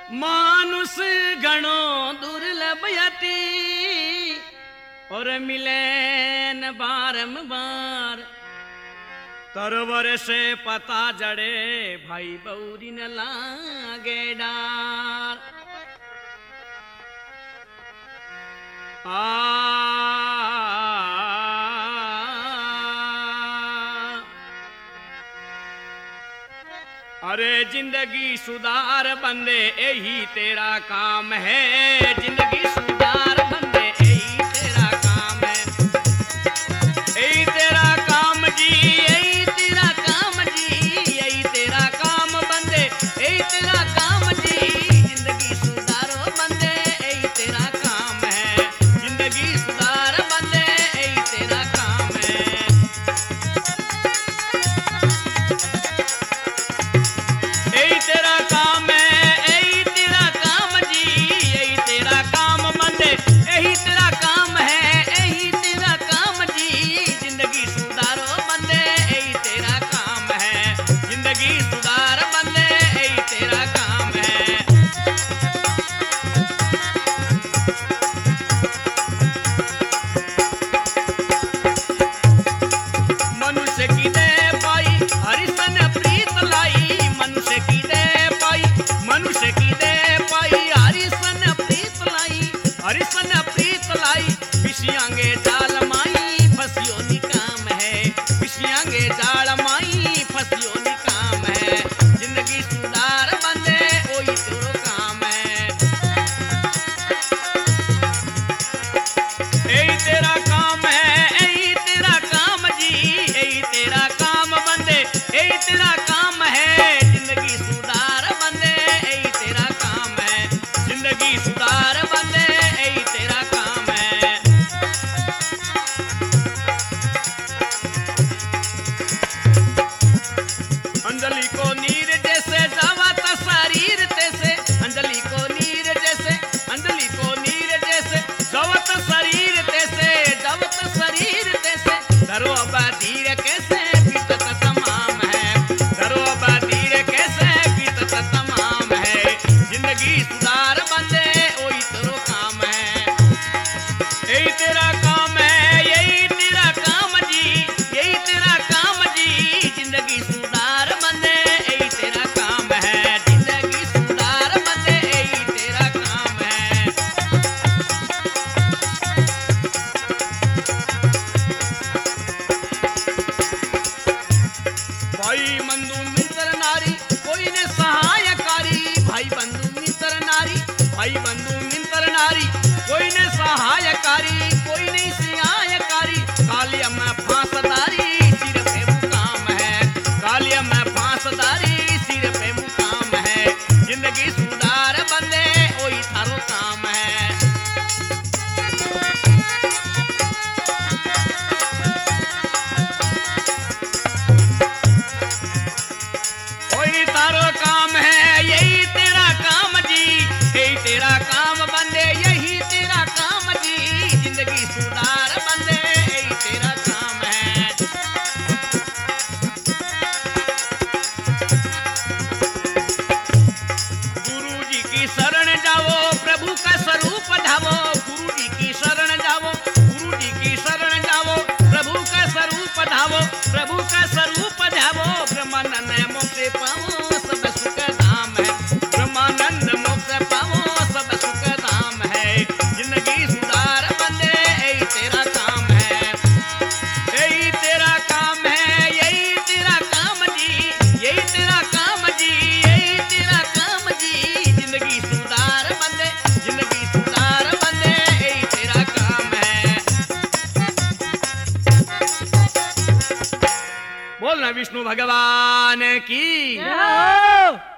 मानुष गणो दुर्लभ यति और मिले न बारंबार। तरवर से पता जड़े भाई बौरी न लागे डार। अरे जिंदगी सुधार बंदे यही तेरा काम है। जिंदगी सुधार बंदे यही तेरा काम है। यही तेरा काम जी, यही तेरा काम जी, यही तेरा काम बंदे, यही तेरा काम जी। जिंदगी सुधारो बंदे यही तेरा काम है। जिंदगी सुधार बंदे यही तेरा काम है। यही तेरा काम है, यही तेरा काम जी, यही तेरा काम बंदे, यही तेरा काम है, यही तेरा काम जी। जिंदगी सुधारो बंदे यही तेरा काम है। जिंदगी सुधार बंदे यही तेरा काम है। मनुष्य की दे पाई हरिसन प्रीत लाई। मनुष्य की दे पाई, मनुष्य की दे पाई हरिसन प्रीत लाई। हरिसन प्रीत लाई विषयांगे जाल माई फसियो निकाम है। विषयांगे जाल माई फसियो निकाम है। जिंदगी सुधार बंदे वही तेरो काम है। यही तेरा काम है, यही तेरा काम जी, यही तेरा काम बंदे, यही तेरा काम है। जिंदगी सुधार बंदे यही तेरा काम है। जिंदगी सुधार बंदे यही तेरा काम है। अंजलि को नीर जैसे जावत शरीर तैसे। अंजलि को नीर जैसे, अंजलि को नीर जैसे जावत शरीर तैसे, जावत शरीर तैसे। धरो धीर कैसे बीतत तमाम है। धरो धीर कैसे बीतत तमाम है। जिंदगी सुधार बंदे वही तेरो काम है। यही तेरा काम है, यही तेरा काम जी, यही तेरा काम जी। जिंदगी सुधार बंदे यही तेरा काम है। जिंदगी सुधार बंदे यही तेरा काम है। भाई बंधु मित्र नारी कोई ने सहायकारी। भाई बंधु मित्र नारी, भाई बंधु मित्र नारी कोई ने सहायकारी, कोई नहीं सहायकारी। कालिया में फांसदारी सिर पे मुकाम है। कालिया में फांसदारी सिर पे मुकाम है। जिंदगी सुधार बंदे वही थारो काम है। वही तारो काम है, यही तेरा काम जी, यही तेरा काम बंदे, यही तेरा काम जी। जिंदगी सुधार बंदे यही तेरा काम है। गुरु जी की शरण जाओ प्रभु का स्वरूप ढावो। गुरु जी की शरण जाओ, गुरु जी की शरण जाओ प्रभु का स्वरूप ढावो। प्रभु का स्वरूप ढावो ब्रह्मानंद मोक्ष पाओ सब सुख धाम है। ब्रह्मानंद मोक्ष पाओ सब सुख धाम है। जिंदगी सुधार बंदे यही तेरा काम है। यही तेरा काम है, यही तेरा काम जी, यही तेरा काम जी, यही तेरा काम जी। जिंदगी सुधार बंदे, जिंदगी सुधार बंदे यही तेरा काम है। बोलना विष्णु भगवान की।